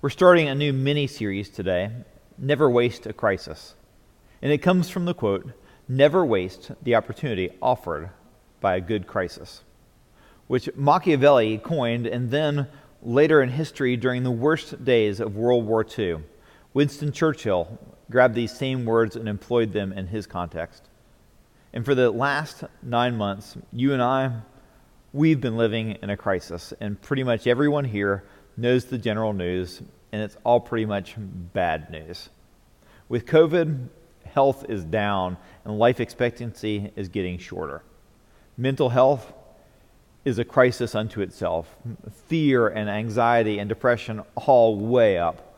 We're starting a new mini-series today, Never Waste a Crisis. And it comes from the quote, "Never waste the opportunity offered by a good crisis," which Machiavelli coined, and then later in history during the worst days of World War II, Winston Churchill grabbed these same words and employed them in his context. And for the last 9 months, you and I, we've been living in a crisis, and pretty much everyone here knows the general news, and it's all pretty much bad news. With COVID, health is down, and life expectancy is getting shorter. Mental health is a crisis unto itself. Fear and anxiety and depression all way up.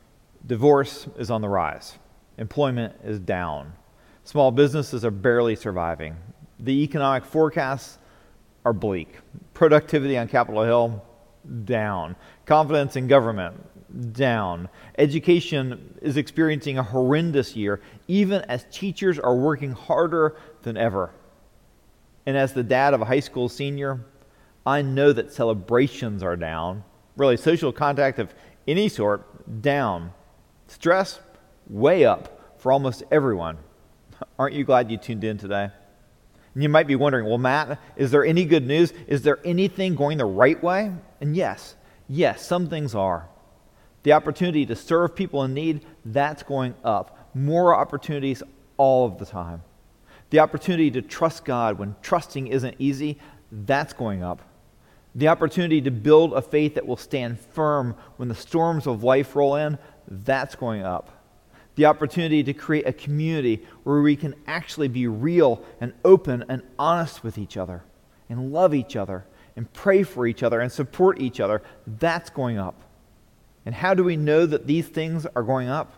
Divorce is on the rise. Employment is down. Small businesses are barely surviving. The economic forecasts are bleak. Productivity on Capitol Hill, down. Confidence in government, down. Education is experiencing a horrendous year, even as teachers are working harder than ever. And as the dad of a high school senior, I know that celebrations are down. Really, social contact of any sort, down. Stress, way up for almost everyone. Aren't you glad you tuned in today? And you might be wondering, well, Matt, is there any good news? Is there anything going the right way? And yes, some things are. The opportunity to serve people in need, that's going up. More opportunities all of the time. The opportunity to trust God when trusting isn't easy, that's going up. The opportunity to build a faith that will stand firm when the storms of life roll in, that's going up. The opportunity to create a community where we can actually be real and open and honest with each other and love each other and pray for each other and support each other, that's going up. And how do we know that these things are going up?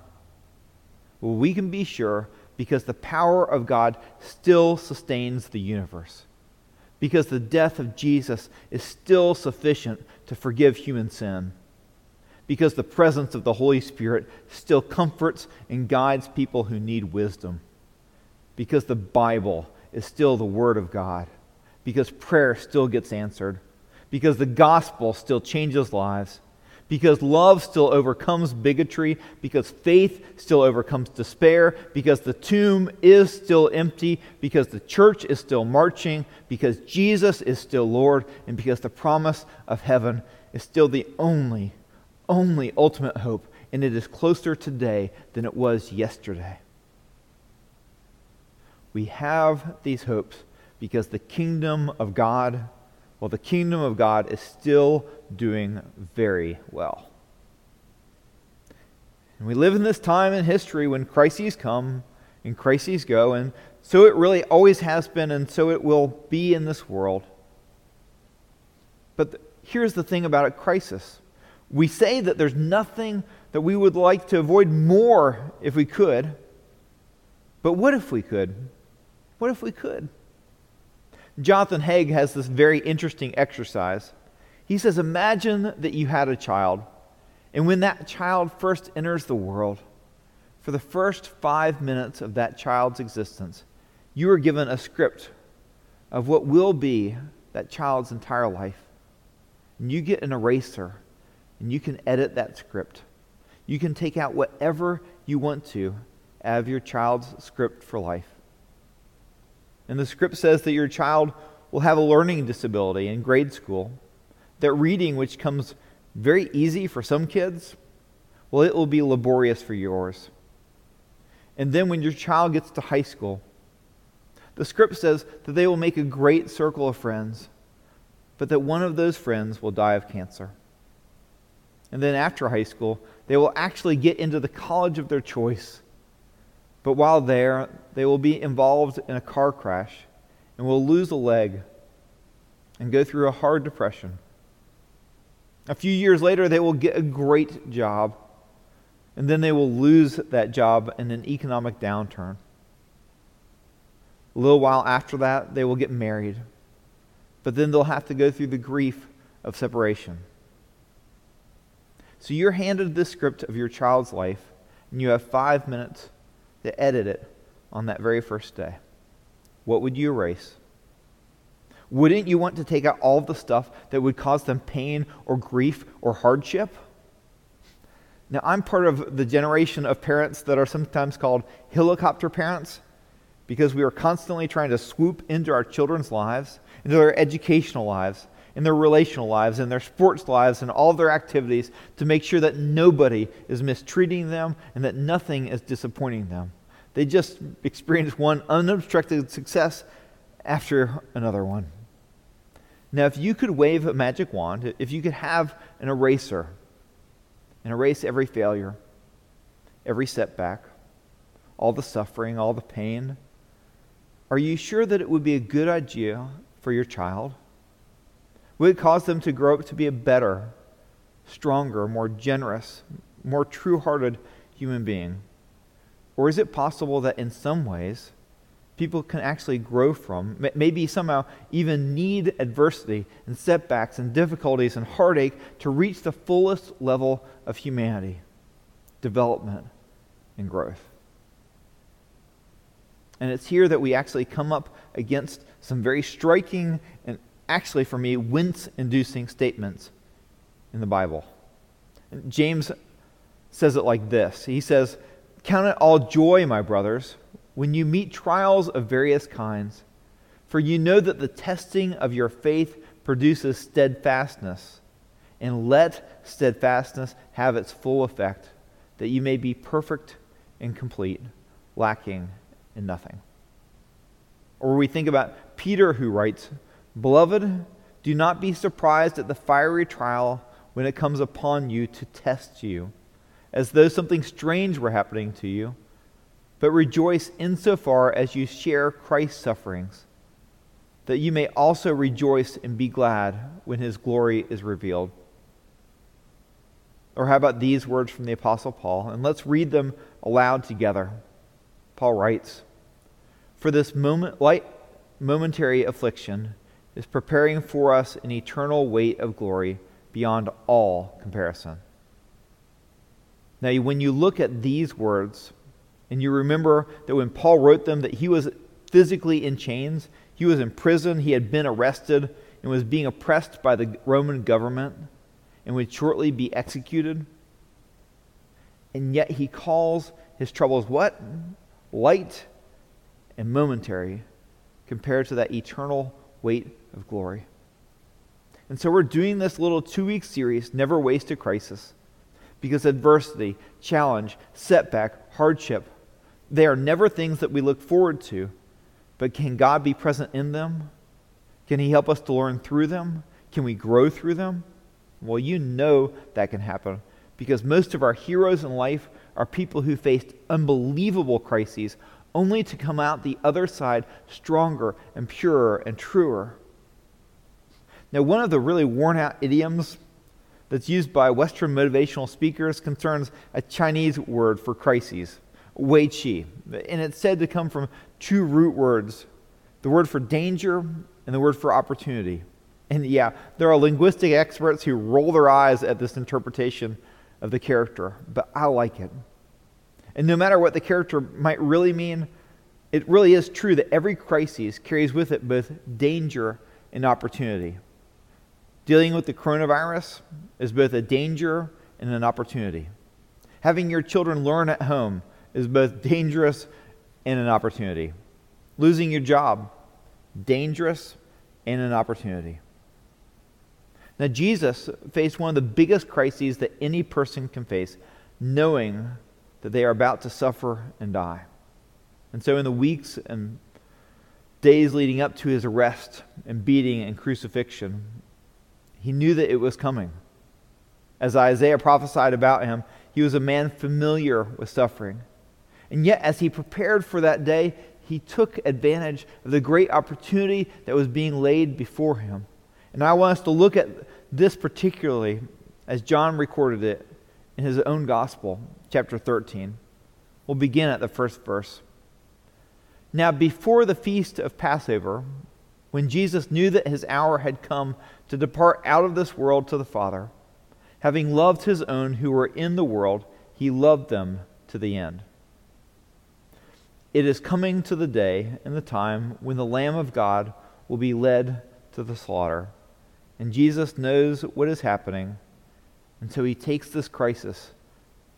Well, we can be sure because the power of God still sustains the universe. Because the death of Jesus is still sufficient to forgive human sin. Because the presence of the Holy Spirit still comforts and guides people who need wisdom. Because the Bible is still the Word of God. Because prayer still gets answered. Because the gospel still changes lives. Because love still overcomes bigotry. Because faith still overcomes despair. Because the tomb is still empty. Because the church is still marching. Because Jesus is still Lord. And because the promise of heaven is still the only ultimate hope, and it is closer today than it was yesterday. We have these hopes because the kingdom of God is still doing very well. And we live in this time in history when crises come and crises go, and so it really always has been, and so it will be in this world. But here's the thing about a crisis. We say that there's nothing that we would like to avoid more if we could. But what if we could? What if we could? Jonathan Haig has this very interesting exercise. He says, imagine that you had a child, and when that child first enters the world, for the first 5 minutes of that child's existence, you are given a script of what will be that child's entire life. And you get an eraser, and you can edit that script. You can take out whatever you want to out of your child's script for life. And the script says that your child will have a learning disability in grade school, that reading, which comes very easy for some kids, well, it will be laborious for yours. And then when your child gets to high school, the script says that they will make a great circle of friends, but that one of those friends will die of cancer. And then after high school, they will actually get into the college of their choice. But while there, they will be involved in a car crash and will lose a leg and go through a hard depression. A few years later, they will get a great job, and then they will lose that job in an economic downturn. A little while after that, they will get married, but then they'll have to go through the grief of separation. So you're handed this script of your child's life, and you have 5 minutes to edit it on that very first day. What would you erase? Wouldn't you want to take out all of the stuff that would cause them pain or grief or hardship? Now, I'm part of the generation of parents that are sometimes called helicopter parents because we are constantly trying to swoop into our children's lives, into their educational lives, in their relational lives, in their sports lives, and all of their activities to make sure that nobody is mistreating them and that nothing is disappointing them. They just experience one unobstructed success after another one. Now, if you could wave a magic wand, if you could have an eraser and erase every failure, every setback, all the suffering, all the pain, are you sure that it would be a good idea for your child? Would it cause them to grow up to be a better, stronger, more generous, more true-hearted human being? Or is it possible that in some ways people can actually grow from, maybe somehow even need adversity and setbacks and difficulties and heartache to reach the fullest level of humanity, development, and growth? And it's here that we actually come up against some very striking and actually, for me, wince-inducing statements in the Bible. And James says it like this. He says, "Count it all joy, my brothers, when you meet trials of various kinds, for you know that the testing of your faith produces steadfastness. And let steadfastness have its full effect, that you may be perfect and complete, lacking in nothing." Or we think about Peter, who writes, "Beloved, do not be surprised at the fiery trial when it comes upon you to test you, as though something strange were happening to you, but rejoice insofar as you share Christ's sufferings, that you may also rejoice and be glad when his glory is revealed." Or how about these words from the Apostle Paul? And let's read them aloud together. Paul writes, "For this momentary affliction is preparing for us an eternal weight of glory beyond all comparison." Now, when you look at these words, and you remember that when Paul wrote them, that he was physically in chains, he was in prison, he had been arrested, and was being oppressed by the Roman government, and would shortly be executed. And yet he calls his troubles what? Light and momentary compared to that eternal weight of glory. And so we're doing this little 2-week series, Never Waste a Crisis, because adversity, challenge, setback, hardship, they are never things that we look forward to, but can God be present in them? Can he help us to learn through them? Can we grow through them? Well, you know that can happen, because most of our heroes in life are people who faced unbelievable crises only to come out the other side stronger and purer and truer. Now, one of the really worn-out idioms that's used by Western motivational speakers concerns a Chinese word for crises, wei qi, and it's said to come from 2 root words, the word for danger and the word for opportunity. And yeah, there are linguistic experts who roll their eyes at this interpretation of the character, but I like it. And no matter what the character might really mean, it really is true that every crisis carries with it both danger and opportunity. Dealing with the coronavirus is both a danger and an opportunity. Having your children learn at home is both dangerous and an opportunity. Losing your job, dangerous and an opportunity. Now, Jesus faced one of the biggest crises that any person can face, knowing that they are about to suffer and die. And so in the weeks and days leading up to his arrest and beating and crucifixion, he knew that it was coming. As Isaiah prophesied about him, he was a man familiar with suffering. And yet, as he prepared for that day, he took advantage of the great opportunity that was being laid before him. And I want us to look at this particularly as John recorded it in his own gospel, chapter 13. We'll begin at the first verse. "Now before the feast of Passover, when Jesus knew that his hour had come to depart out of this world to the Father, having loved his own who were in the world, he loved them to the end. It is coming to the day and the time when the Lamb of God will be led to the slaughter. And Jesus knows what is happening, and so he takes this crisis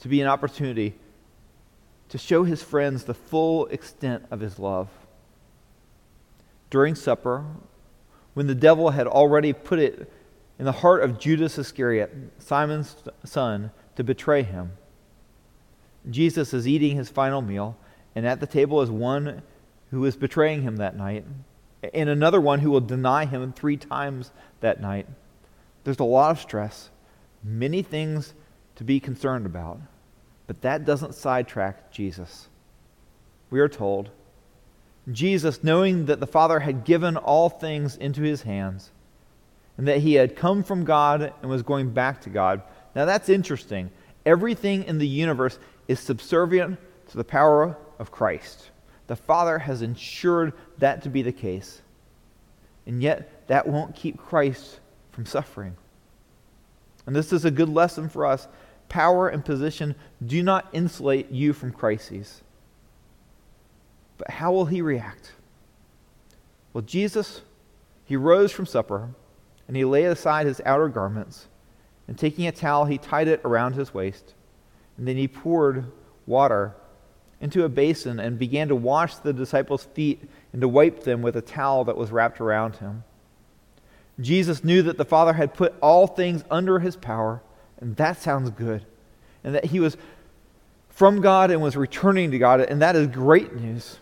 to be an opportunity to show his friends the full extent of his love. During supper, when the devil had already put it in the heart of Judas Iscariot, Simon's son, to betray him, Jesus is eating his final meal, and at the table is one who is betraying him that night, and another one who will deny him 3 times that night. There's a lot of stress, many things to be concerned about, but that doesn't sidetrack Jesus. We are told, Jesus, knowing that the Father had given all things into his hands, and that he had come from God and was going back to God. Now that's interesting. Everything in the universe is subservient to the power of Christ. The Father has ensured that to be the case. And yet, that won't keep Christ from suffering. And this is a good lesson for us. Power and position do not insulate you from crises. But how will he react? Well, Jesus, he rose from supper, and he laid aside his outer garments, and taking a towel, he tied it around his waist. And then he poured water into a basin and began to wash the disciples' feet and to wipe them with a towel that was wrapped around him. Jesus knew that the Father had put all things under his power, and that sounds good, and that he was from God and was returning to God, and that is great news.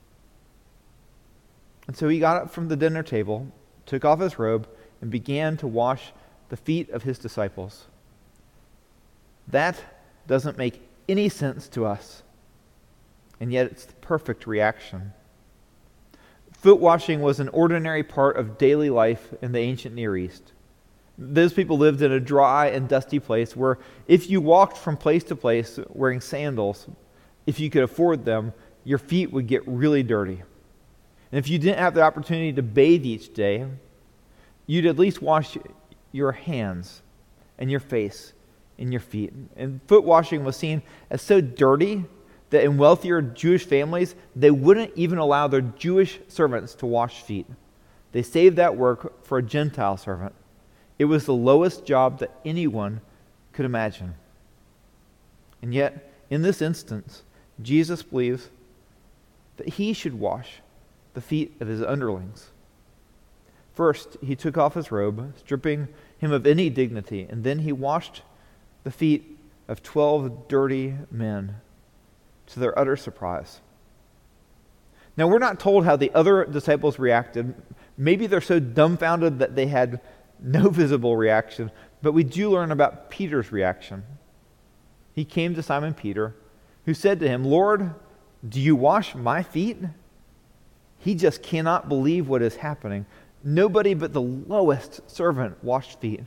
And so he got up from the dinner table, took off his robe, and began to wash the feet of his disciples. That doesn't make any sense to us, and yet it's the perfect reaction. Foot washing was an ordinary part of daily life in the ancient Near East. Those people lived in a dry and dusty place where if you walked from place to place wearing sandals, if you could afford them, your feet would get really dirty. And if you didn't have the opportunity to bathe each day, you'd at least wash your hands and your face and your feet. And foot washing was seen as so dirty that in wealthier Jewish families, they wouldn't even allow their Jewish servants to wash feet. They saved that work for a Gentile servant. It was the lowest job that anyone could imagine. And yet, in this instance, Jesus believes that he should wash the feet of his underlings. First, he took off his robe, stripping him of any dignity, and then he washed the feet of 12 dirty men, to their utter surprise. Now, we're not told how the other disciples reacted. Maybe they're so dumbfounded that they had no visible reaction, but we do learn about Peter's reaction. He came to Simon Peter, who said to him, "Lord, do you wash my feet?" He just cannot believe what is happening. Nobody but the lowest servant washed feet.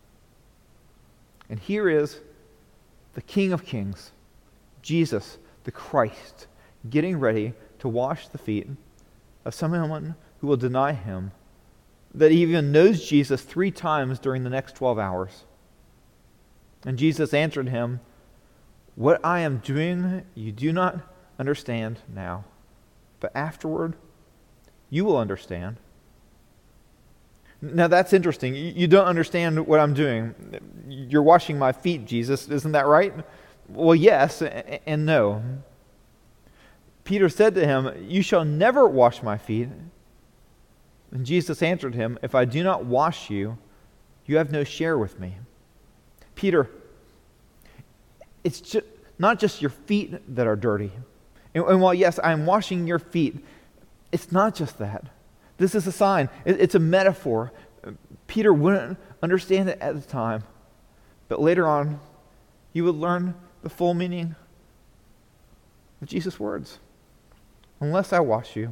And here is the King of Kings, Jesus, the Christ, getting ready to wash the feet of someone who will deny him, that he even knows Jesus 3 times during the next 12 hours. And Jesus answered him, "What I am doing you do not understand now, but afterward you will understand." Now that's interesting. You don't understand what I'm doing. You're washing my feet, Jesus. Isn't that right? Well, yes and no. Peter said to him, "You shall never wash my feet." And Jesus answered him, "If I do not wash you, you have no share with me." Peter, it's not just your feet that are dirty. And while, yes, I'm washing your feet, it's not just that. This is a sign. It's a metaphor. Peter wouldn't understand it at the time, but later on, he would learn the full meaning of Jesus' words. Unless I wash you,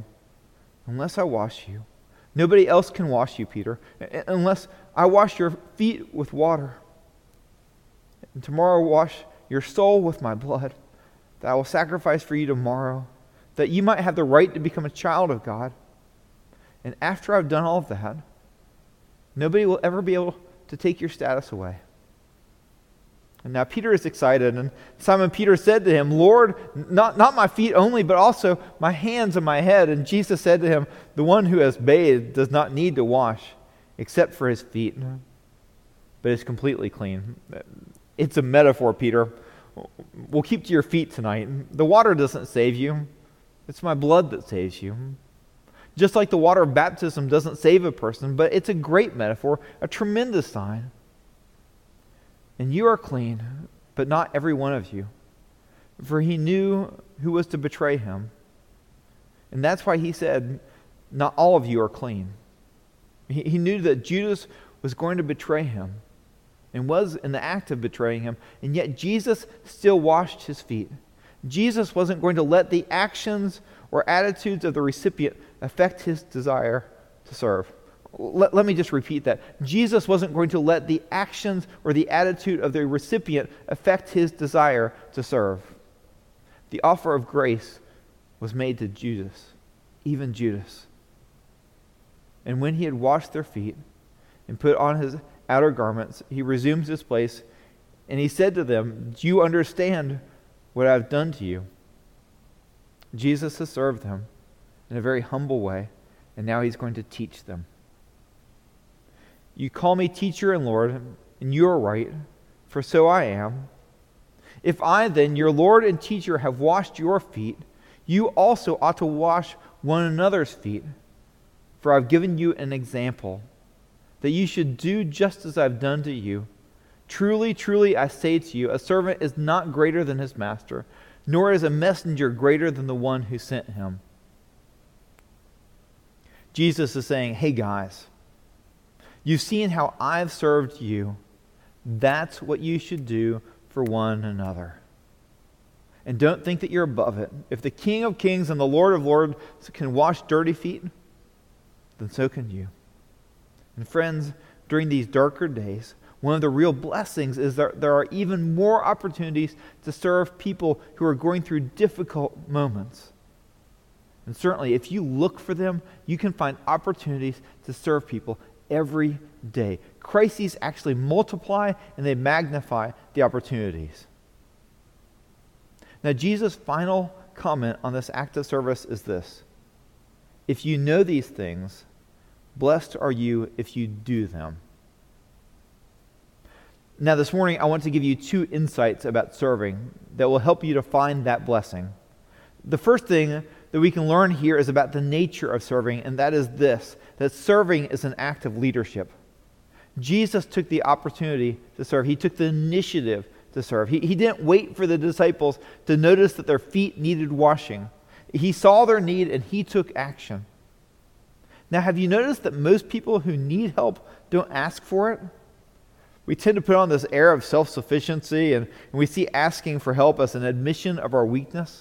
nobody else can wash you, Peter, unless I wash your feet with water. And tomorrow wash your soul with my blood that I will sacrifice for you tomorrow, that you might have the right to become a child of God. And after I've done all of that, nobody will ever be able to take your status away. And now Peter is excited, and Simon Peter said to him, "Lord, not my feet only, but also my hands and my head." And Jesus said to him, "The one who has bathed does not need to wash except for his feet, but is completely clean." It's a metaphor, Peter. Well, keep to your feet tonight. The water doesn't save you. It's my blood that saves you. Just like the water of baptism doesn't save a person, but it's a great metaphor, a tremendous sign. And you are clean, but not every one of you. For he knew who was to betray him. And that's why he said, not all of you are clean. He knew that Judas was going to betray him and was in the act of betraying him, and yet Jesus still washed his feet. Jesus wasn't going to let the actions or attitudes of the recipient affect his desire to serve. Let me just repeat that. Jesus wasn't going to let the actions or the attitude of the recipient affect his desire to serve. The offer of grace was made to Judas, even Judas. And when he had washed their feet and put on his outer garments, he resumes his place, and he said to them, "Do you understand what I have done to you?" Jesus has served them in a very humble way, and now he's going to teach them. You call me teacher and Lord, and you are right, for so I am. If I then, your Lord and teacher, have washed your feet, you also ought to wash one another's feet. For I've given you an example, that you should do just as I've done to you. Truly, truly, I say to you, a servant is not greater than his master, nor is a messenger greater than the one who sent him. Jesus is saying, hey guys, you've seen how I've served you. That's what you should do for one another. And don't think that you're above it. If the King of Kings and the Lord of Lords can wash dirty feet, then so can you. And friends, during these darker days, one of the real blessings is that there are even more opportunities to serve people who are going through difficult moments. And certainly, if you look for them, you can find opportunities to serve people every day. Crises actually multiply and they magnify the opportunities. Now, Jesus' final comment on this act of service is this: if you know these things, blessed are you if you do them. Now, this morning, I want to give you two insights about serving that will help you to find that blessing. The first thing that we can learn here is about the nature of serving, and that is this, that serving is an act of leadership. Jesus took the opportunity to serve. He took the initiative to serve. He didn't wait for the disciples to notice that their feet needed washing. He saw their need and he took action. Now, have you noticed that most people who need help don't ask for it? We tend to put on this air of self-sufficiency, and we see asking for help as an admission of our weakness.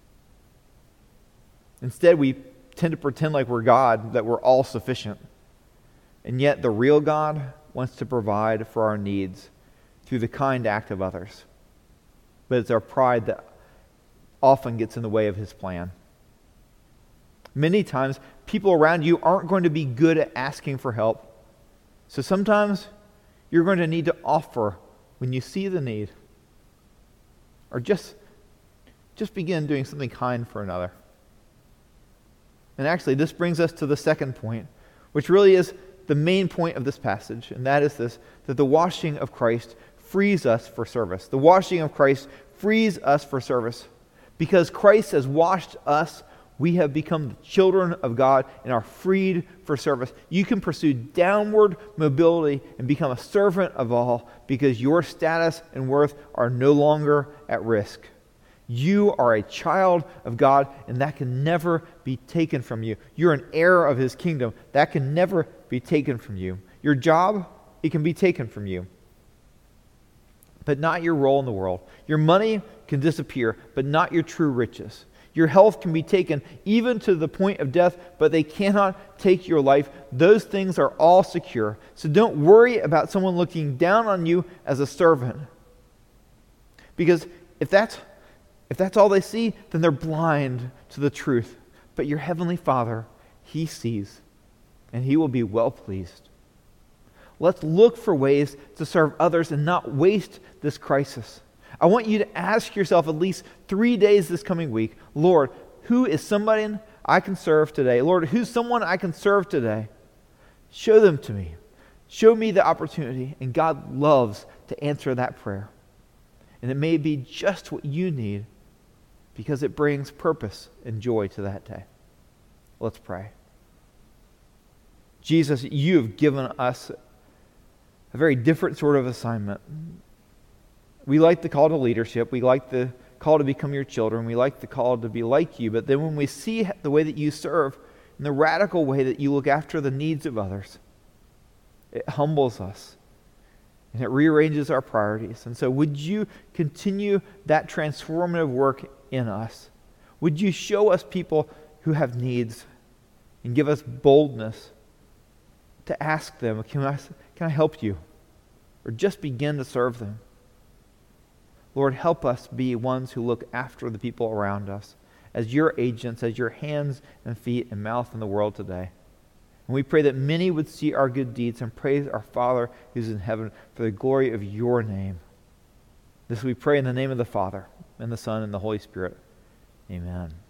Instead, we tend to pretend like we're God, that we're all sufficient. And yet, the real God wants to provide for our needs through the kind act of others. But it's our pride that often gets in the way of his plan. Many times, people around you aren't going to be good at asking for help. So sometimes, you're going to need to offer when you see the need. Or just begin doing something kind for another. And actually, this brings us to the second point, which really is the main point of this passage, and that is this, that the washing of Christ frees us for service. The washing of Christ frees us for service. Because Christ has washed us, we have become the children of God and are freed for service. You can pursue downward mobility and become a servant of all because your status and worth are no longer at risk. You are a child of God, and that can never be taken from you. You're an heir of his kingdom. That can never be taken from you. Your job, it can be taken from you, but not your role in the world. Your money can disappear, but not your true riches. Your health can be taken even to the point of death, but they cannot take your life. Those things are all secure. So don't worry about someone looking down on you as a servant. Because if that's all they see, then they're blind to the truth. But your heavenly Father, he sees, and he will be well pleased. Let's look for ways to serve others and not waste this crisis. I want you to ask yourself at least 3 days this coming week, Lord, who is somebody I can serve today? Lord, who's someone I can serve today? Show them to me. Show me the opportunity, and God loves to answer that prayer. And it may be just what you need because it brings purpose and joy to that day. Let's pray. Jesus, you have given us a very different sort of assignment. We like the call to leadership. We like the call to become your children. We like the call to be like you. But then when we see the way that you serve and the radical way that you look after the needs of others, it humbles us and it rearranges our priorities. And so would you continue that transformative work in us? Would you show us people who have needs and give us boldness to ask them, can I help you? Or just begin to serve them. Lord, help us be ones who look after the people around us as your agents, as your hands and feet and mouth in the world today. And we pray that many would see our good deeds and praise our Father who's in heaven for the glory of your name. This we pray in the name of the Father, and the Son, and the Holy Spirit. Amen.